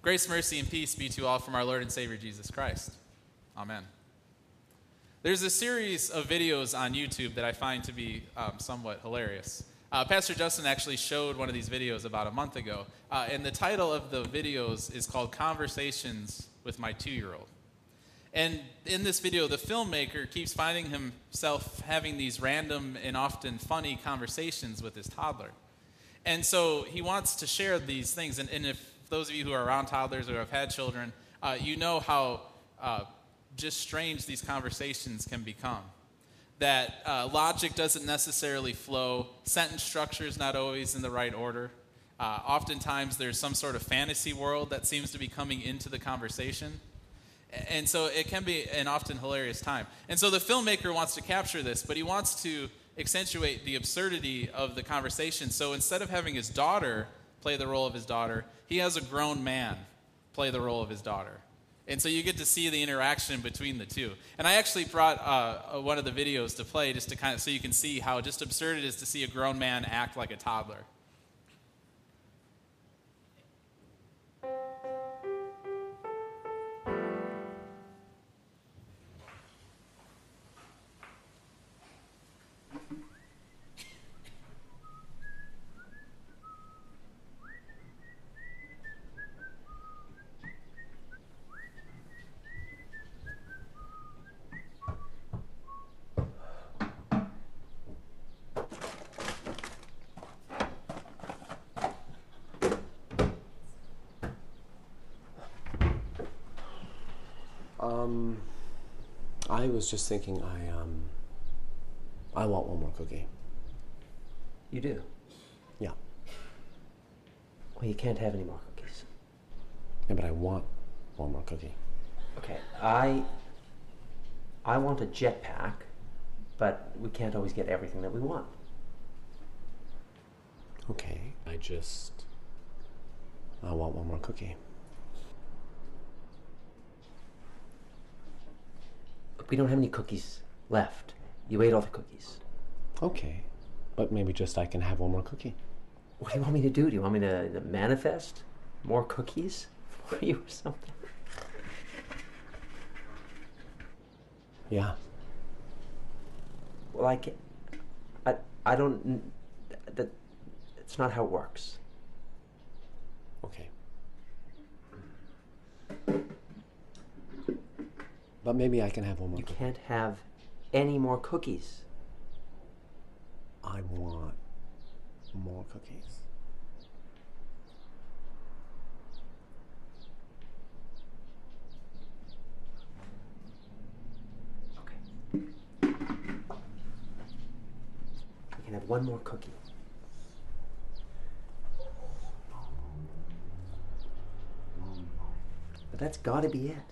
Grace, mercy, and peace be to you all from our Lord and Savior Jesus Christ. Amen. There's a series of videos on YouTube that I find to be somewhat hilarious. Pastor Justin actually showed one of these videos about a month ago, and the title of the videos is called Conversations with My 2-Year-Old. And in this video, the filmmaker keeps finding himself having these random and often funny conversations with his toddler. And so he wants to share these things, and if those of you who are around toddlers or have had children, you know how just strange these conversations can become. That logic doesn't necessarily flow, sentence structure is not always in the right order. Oftentimes there's some sort of fantasy world that seems to be coming into the conversation. And so it can be an often hilarious time. And so the filmmaker wants to capture this, but he wants to accentuate the absurdity of the conversation. So instead of having his daughter play the role of his daughter, he has a grown man play the role of his daughter. And so you get to see the interaction between the two. And I actually brought one of the videos to play just to kind of so you can see how just absurd it is to see a grown man act like a toddler. I was just thinking I want one more cookie. You do? Yeah. Well, you can't have any more cookies. Yeah, but I want one more cookie. Okay, I want a jetpack, but we can't always get everything that we want. Okay, I want one more cookie. We don't have any cookies left. You ate all the cookies. Okay, but maybe just I can have one more cookie. What do you want me to do? Do you want me to manifest more cookies for you or something? Yeah. Well, I don't, it's not how it works. Okay. But maybe I can have one more cookie. You can't have any more cookies. I want more cookies. Okay. You can have one more cookie. But that's gotta be it.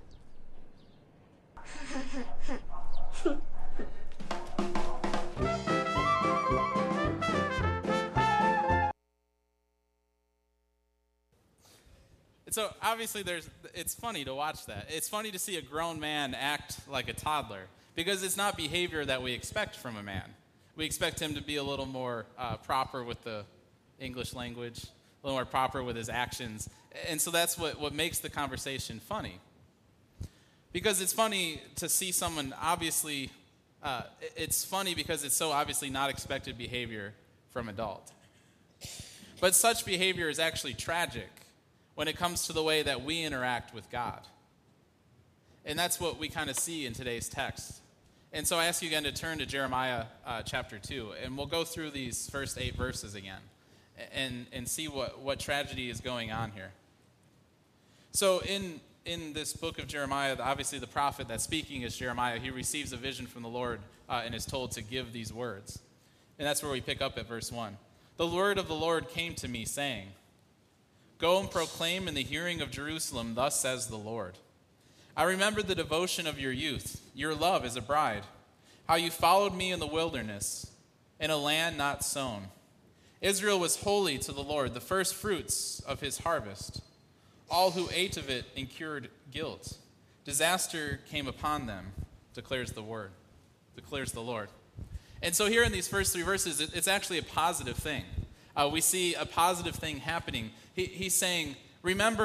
And so obviously it's funny to watch that. It's funny to see a grown man act like a toddler because it's not behavior that we expect from a man. We expect him to be a little more proper with the English language, a little more proper with his actions. And so that's what makes the conversation funny. Because it's funny to see someone obviously, it's funny because it's so obviously not expected behavior from adult. But such behavior is actually tragic when it comes to the way that we interact with God. And that's what we kind of see in today's text. And so I ask you again to turn to Jeremiah chapter 2, and we'll go through these first 8 verses again and see what tragedy is going on here. So in this book of Jeremiah, obviously the prophet that's speaking is Jeremiah. He receives a vision from the Lord and is told to give these words. And that's where we pick up at verse 1. The word of the Lord came to me, saying, Go and proclaim in the hearing of Jerusalem, thus says the Lord. I remembered the devotion of your youth, your love as a bride, how you followed me in the wilderness, in a land not sown. Israel was holy to the Lord, the first fruits of his harvest. All who ate of it incurred guilt. Disaster came upon them, declares the Lord. And so here in these first 3 verses, it's actually a positive thing. We see a positive thing happening. He's saying, remember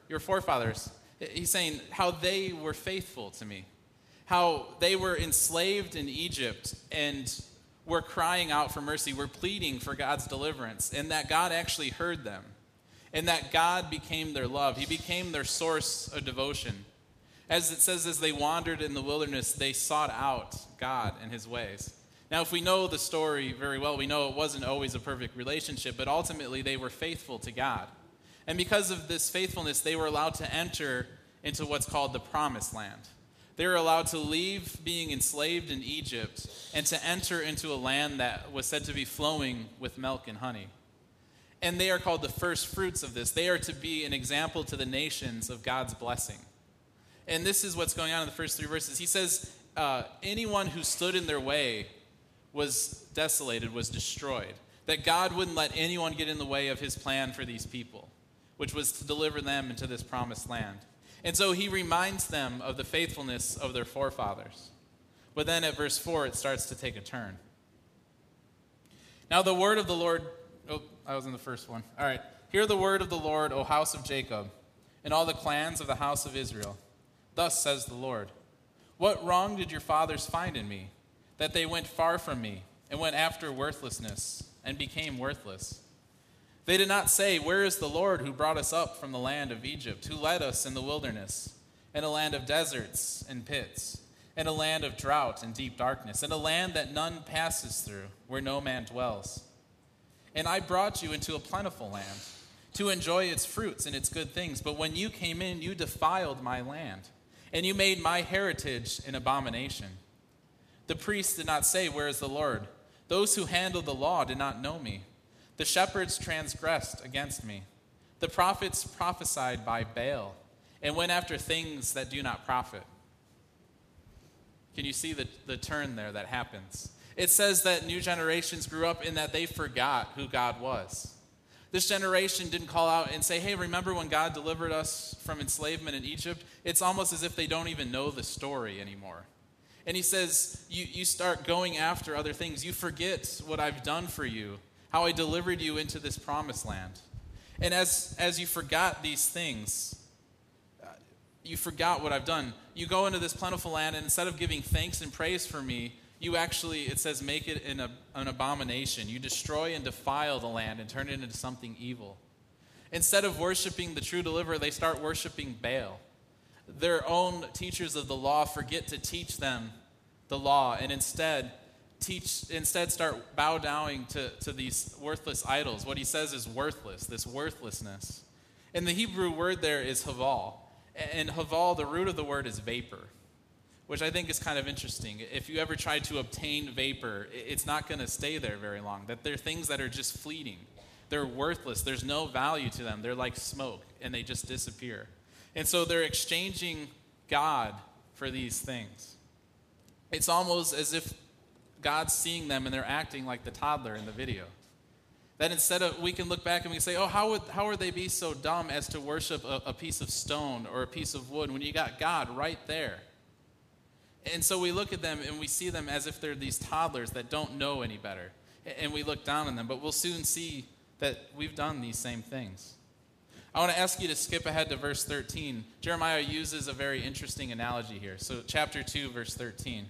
your forefathers. He's saying how they were faithful to me, how they were enslaved in Egypt and were crying out for mercy, were pleading for God's deliverance, and that God actually heard them, and that God became their love. He became their source of devotion. As it says, as they wandered in the wilderness, they sought out God and his ways. Now, if we know the story very well, we know it wasn't always a perfect relationship, but ultimately they were faithful to God. And because of this faithfulness, they were allowed to enter into what's called the Promised Land. They were allowed to leave being enslaved in Egypt and to enter into a land that was said to be flowing with milk and honey. And they are called the first fruits of this. They are to be an example to the nations of God's blessing. And this is what's going on in the first 3 verses. He says, anyone who stood in their way was desolated, was destroyed. That God wouldn't let anyone get in the way of his plan for these people, which was to deliver them into this promised land. And so he reminds them of the faithfulness of their forefathers. But then at verse 4, it starts to take a turn. Now the word of the Lord... Oh, I was in the first one. All right. Hear the word of the Lord, O house of Jacob, and all the clans of the house of Israel. Thus says the Lord, what wrong did your fathers find in me, that they went far from me and went after worthlessness and became worthless? They did not say, where is the Lord who brought us up from the land of Egypt, who led us in the wilderness, in a land of deserts and pits, in a land of drought and deep darkness, in a land that none passes through, where no man dwells? And I brought you into a plentiful land, to enjoy its fruits and its good things. But when you came in, you defiled my land, and you made my heritage an abomination. The priests did not say, where is the Lord? Those who handled the law did not know me. The shepherds transgressed against me. The prophets prophesied by Baal and went after things that do not profit. Can you see the turn there that happens? It says that new generations grew up in that they forgot who God was. This generation didn't call out and say, hey, remember when God delivered us from enslavement in Egypt? It's almost as if they don't even know the story anymore. And he says, you start going after other things. You forget what I've done for you, how I delivered you into this promised land. And as you forgot these things, you forgot what I've done. You go into this plentiful land, and instead of giving thanks and praise for me, you actually, it says, make it an abomination. You destroy and defile the land and turn it into something evil. Instead of worshiping the true deliverer, they start worshiping Baal. Their own teachers of the law forget to teach them the law, and instead start bow down to these worthless idols. What he says is worthless, this worthlessness. And the Hebrew word there is haval. And haval, the root of the word is vapor, which I think is kind of interesting. If you ever try to obtain vapor, it's not going to stay there very long. That they're things that are just fleeting. They're worthless. There's no value to them. They're like smoke, and they just disappear. And so they're exchanging God for these things. It's almost as if God's seeing them and they're acting like the toddler in the video. That instead of, we can look back and we can say, oh, how would they be so dumb as to worship a piece of stone or a piece of wood when you got God right there? And so we look at them and we see them as if they're these toddlers that don't know any better. And we look down on them, but we'll soon see that we've done these same things. I want to ask you to skip ahead to verse 13. Jeremiah uses a very interesting analogy here. So chapter 2, verse 13.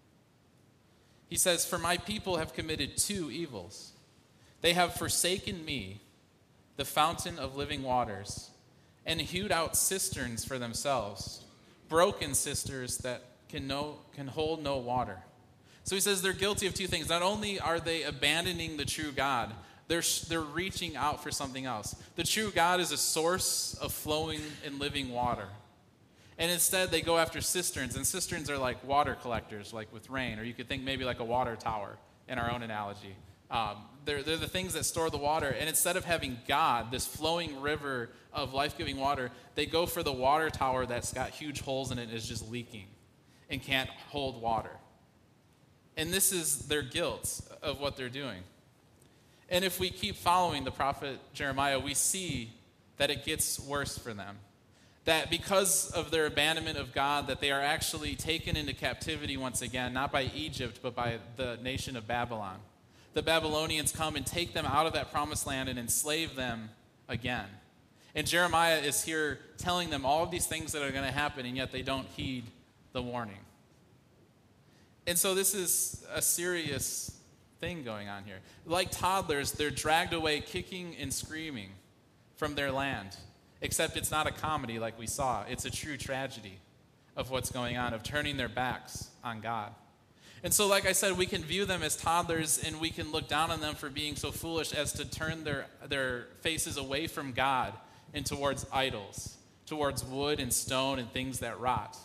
He says, for my people have committed 2 evils. They have forsaken me, the fountain of living waters, and hewed out cisterns for themselves, broken cisterns that can hold no water. So he says they're guilty of 2 things. Not only are they abandoning the true God, they're reaching out for something else. The true God is a source of flowing and living water. And instead they go after cisterns, and cisterns are like water collectors, like with rain, or you could think maybe like a water tower in our own analogy. They're the things that store the water, and instead of having God, this flowing river of life-giving water, they go for the water tower that's got huge holes in it and is just leaking and can't hold water. And this is their guilt of what they're doing. And if we keep following the prophet Jeremiah, we see that it gets worse for them. That because of their abandonment of God, that they are actually taken into captivity once again, not by Egypt, but by the nation of Babylon. The Babylonians come and take them out of that promised land and enslave them again. And Jeremiah is here telling them all of these things that are going to happen, and yet they don't heed the warning. And so this is a serious thing going on here. Like toddlers, they're dragged away kicking and screaming from their land. Except it's not a comedy like we saw. It's a true tragedy of what's going on, of turning their backs on God. And so, like I said, we can view them as toddlers, and we can look down on them for being so foolish as to turn their faces away from God and towards idols, towards wood and stone and things that rot.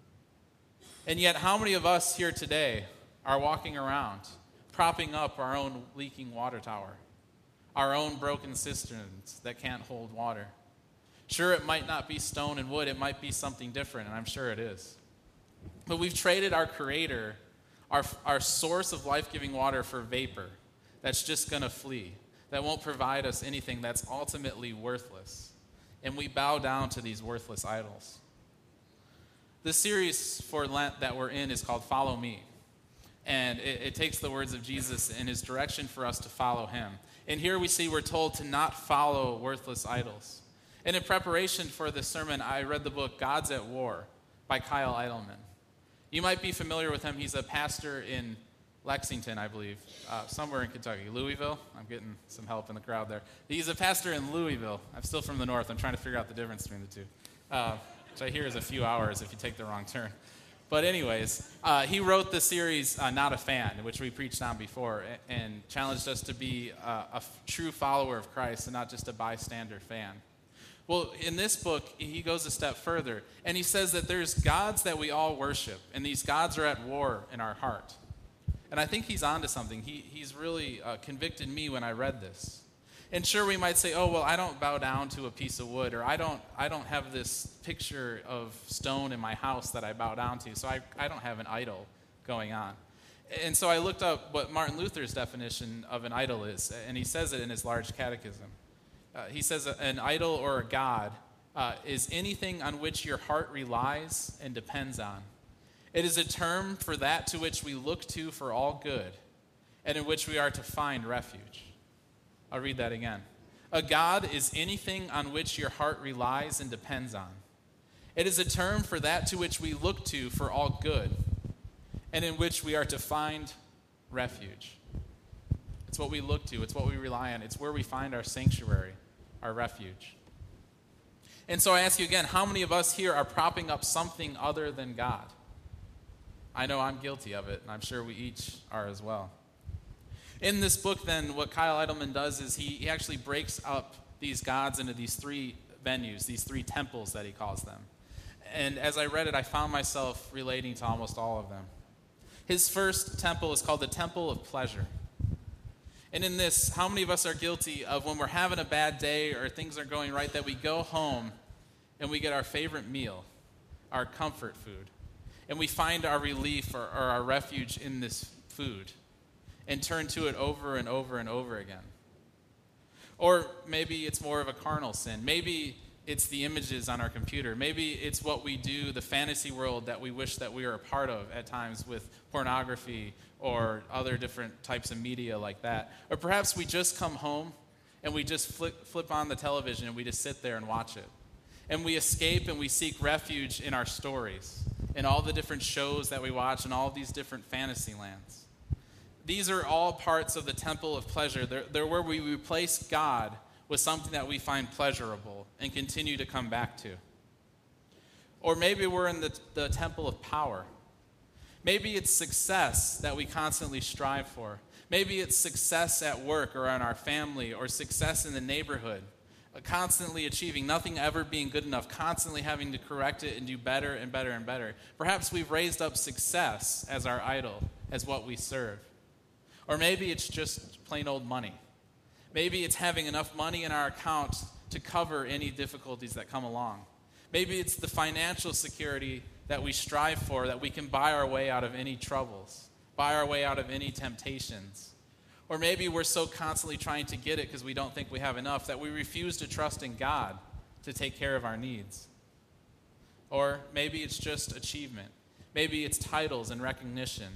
And yet, how many of us here today are walking around propping up our own leaking water tower, our own broken cisterns that can't hold water? Sure, it might not be stone and wood. It might be something different, and I'm sure it is. But we've traded our Creator, our source of life-giving water, for vapor that's just going to flee, that won't provide us anything, that's ultimately worthless. And we bow down to these worthless idols. The series for Lent that we're in is called Follow Me. And it takes the words of Jesus and his direction for us to follow him. And here we see we're told to not follow worthless idols. And in preparation for this sermon, I read the book God's at War by Kyle Idleman. You might be familiar with him. He's a pastor in Lexington, I believe, somewhere in Kentucky. Louisville? I'm getting some help in the crowd there. He's a pastor in Louisville. I'm still from the north. I'm trying to figure out the difference between the two, which I hear is a few hours if you take the wrong turn. But anyways, he wrote the series Not a Fan, which we preached on before, and challenged us to be a true follower of Christ and not just a bystander fan. Well, in this book, he goes a step further, and he says that there's gods that we all worship, and these gods are at war in our heart. And I think he's onto something. He's really convicted me when I read this. And sure, we might say, oh, well, I don't bow down to a piece of wood, or I don't have this picture of stone in my house that I bow down to, so I don't have an idol going on. And so I looked up what Martin Luther's definition of an idol is, and he says it in his large catechism. He says an idol or a god is anything on which your heart relies and depends on. It is a term for that to which we look to for all good, and in which we are to find refuge. I'll read that again. A god is anything on which your heart relies and depends on. It is a term for that to which we look to for all good, and in which we are to find refuge. It's what we look to. It's what we rely on. It's where we find our sanctuary, our refuge. And so I ask you again, how many of us here are propping up something other than God? I know I'm guilty of it, and I'm sure we each are as well. In this book, then, what Kyle Idleman does is he actually breaks up these gods into these three venues, these three temples that he calls them. And as I read it, I found myself relating to almost all of them. His first temple is called the Temple of Pleasure. And in this, how many of us are guilty of when we're having a bad day or things aren't going right, that we go home and we get our favorite meal, our comfort food, and we find our relief or our refuge in this food and turn to it over and over and over again? Or maybe it's more of a carnal sin. Maybe it's the images on our computer. Maybe it's what we do, the fantasy world that we wish that we were a part of at times with pornography or other different types of media like that. Or perhaps we just come home and we just flip on the television and we just sit there and watch it. And we escape and we seek refuge in our stories, in all the different shows that we watch, and all these different fantasy lands. These are all parts of the temple of pleasure. They're where we replace God with something that we find pleasurable and continue to come back to. Or maybe we're in the temple of power. Maybe it's success that we constantly strive for. Maybe it's success at work or in our family, or success in the neighborhood. Constantly achieving, nothing ever being good enough, constantly having to correct it and do better and better and better. Perhaps we've raised up success as our idol, as what we serve. Or maybe it's just plain old money. Maybe it's having enough money in our account to cover any difficulties that come along. Maybe it's the financial security that we strive for, that we can buy our way out of any troubles, buy our way out of any temptations. Or maybe we're so constantly trying to get it because we don't think we have enough that we refuse to trust in God to take care of our needs. Or maybe it's just achievement. Maybe it's titles and recognition.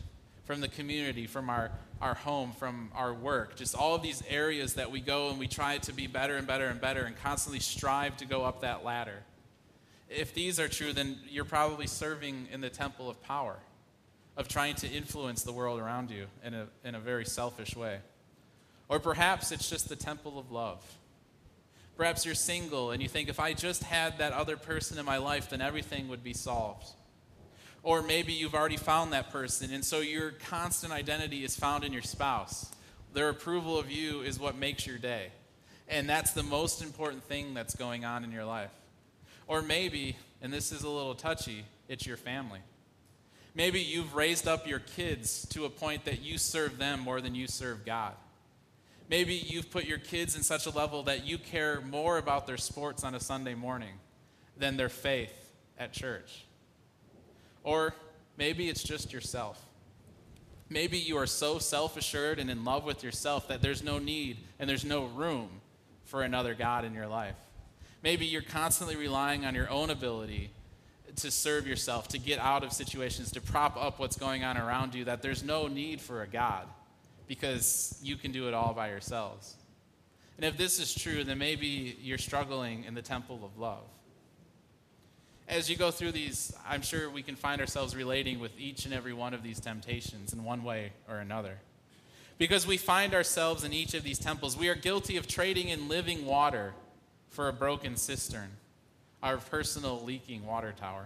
from the community, from our home, from our work, just all of these areas that we go and we try to be better and better and better and constantly strive to go up that ladder. If these are true, then you're probably serving in the temple of power, of trying to influence the world around you in a very selfish way. Or perhaps it's just the temple of love. Perhaps you're single and you think, if I just had that other person in my life, then everything would be solved. Or maybe you've already found that person, and so your constant identity is found in your spouse. Their approval of you is what makes your day. And that's the most important thing that's going on in your life. Or maybe, and this is a little touchy, it's your family. Maybe you've raised up your kids to a point that you serve them more than you serve God. Maybe you've put your kids in such a level that you care more about their sports on a Sunday morning than their faith at church. Or maybe it's just yourself. Maybe you are so self-assured and in love with yourself that there's no need and there's no room for another God in your life. Maybe you're constantly relying on your own ability to serve yourself, to get out of situations, to prop up what's going on around you, that there's no need for a God because you can do it all by yourselves. And if this is true, then maybe you're struggling in the temple of love. As you go through these, I'm sure we can find ourselves relating with each and every one of these temptations in one way or another. Because we find ourselves in each of these temples. We are guilty of trading in living water for a broken cistern, our personal leaking water tower.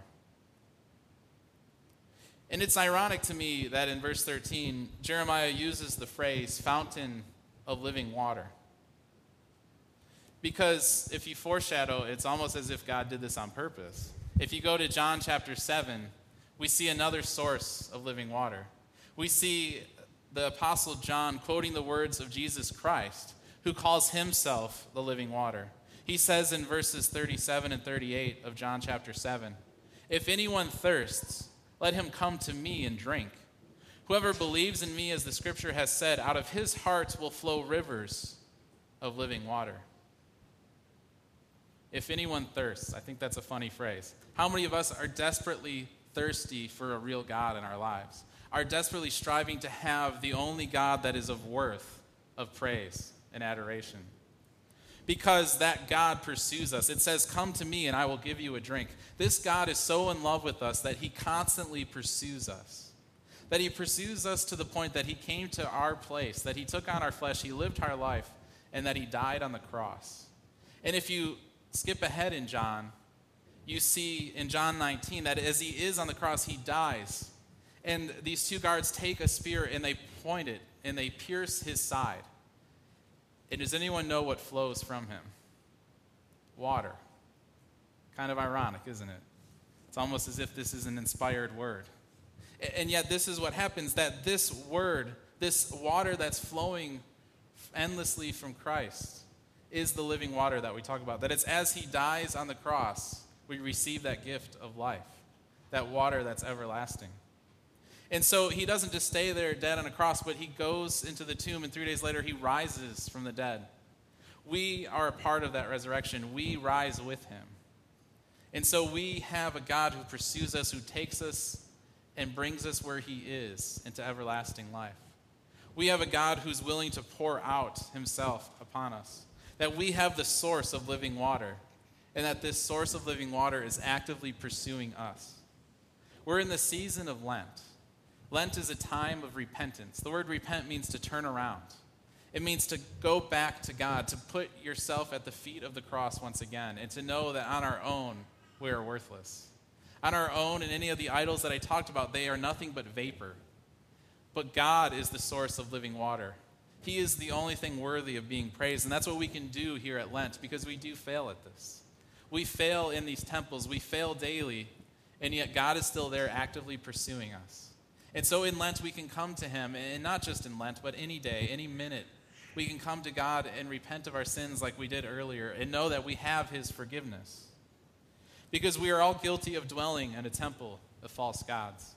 And it's ironic to me that in verse 13, Jeremiah uses the phrase fountain of living water. Because if you foreshadow, it's almost as if God did this on purpose. If you go to John chapter 7, we see another source of living water. We see the Apostle John quoting the words of Jesus Christ, who calls himself the living water. He says in verses 37 and 38 of John chapter 7, "If anyone thirsts, let him come to me and drink. Whoever believes in me, as the scripture has said, out of his heart will flow rivers of living water." If anyone thirsts, I think that's a funny phrase. How many of us are desperately thirsty for a real God in our lives? Are desperately striving to have the only God that is of worth of praise and adoration? Because that God pursues us. It says, "Come to me and I will give you a drink." This God is so in love with us that he constantly pursues us. That he pursues us to the point that he came to our place, that he took on our flesh, he lived our life, and that he died on the cross. And if you skip ahead in John, you see in John 19 that as he is on the cross, he dies. And these two guards take a spear and they point it and they pierce his side. And does anyone know what flows from him? Water. Kind of ironic, isn't it? It's almost as if this is an inspired word. And yet this is what happens, that this word, this water that's flowing endlessly from Christ, is the living water that we talk about. That it's as he dies on the cross, we receive that gift of life, that water that's everlasting. And so he doesn't just stay there dead on a cross, but he goes into the tomb, and 3 days later he rises from the dead. We are a part of that resurrection. We rise with him. And so we have a God who pursues us, who takes us and brings us where he is, into everlasting life. We have a God who's willing to pour out himself upon us. That we have the source of living water, and that this source of living water is actively pursuing us. We're in the season of Lent. Lent is a time of repentance. The word repent means to turn around. It means to go back to God, to put yourself at the feet of the cross once again, and to know that on our own, we are worthless. On our own, and any of the idols that I talked about, they are nothing but vapor. But God is the source of living water. He is the only thing worthy of being praised, and that's what we can do here at Lent, because we do fail at this. We fail in these temples. We fail daily, and yet God is still there actively pursuing us. And so in Lent, we can come to him, and not just in Lent, but any day, any minute. We can come to God and repent of our sins like we did earlier, and know that we have his forgiveness. Because we are all guilty of dwelling in a temple of false gods.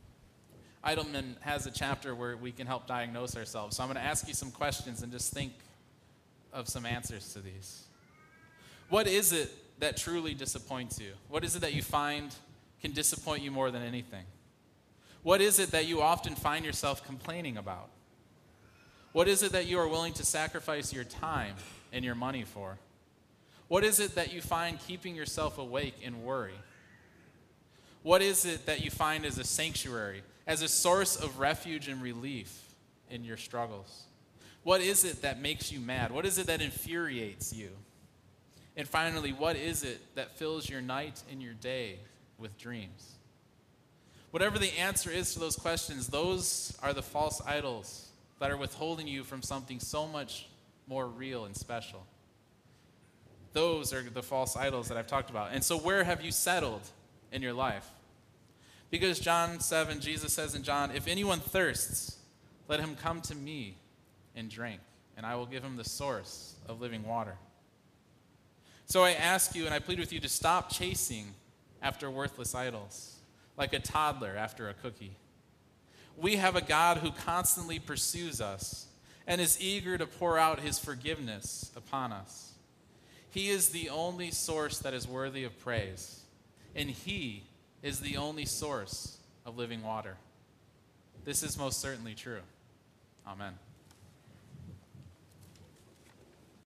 Eidelman has a chapter where we can help diagnose ourselves. So I'm going to ask you some questions and just think of some answers to these. What is it that truly disappoints you? What is it that you find can disappoint you more than anything? What is it that you often find yourself complaining about? What is it that you are willing to sacrifice your time and your money for? What is it that you find keeping yourself awake in worry? What is it that you find as a sanctuary, as a source of refuge and relief in your struggles? What is it that makes you mad? What is it that infuriates you? And finally, what is it that fills your night and your day with dreams? Whatever the answer is to those questions, those are the false idols that are withholding you from something so much more real and special. Those are the false idols that I've talked about. And so where have you settled in your life? Because John 7, Jesus says in John, if anyone thirsts, let him come to me and drink, and I will give him the source of living water. So I ask you and I plead with you to stop chasing after worthless idols, like a toddler after a cookie. We have a God who constantly pursues us and is eager to pour out his forgiveness upon us. He is the only source that is worthy of praise, and he is the only source of living water. This is most certainly true. Amen.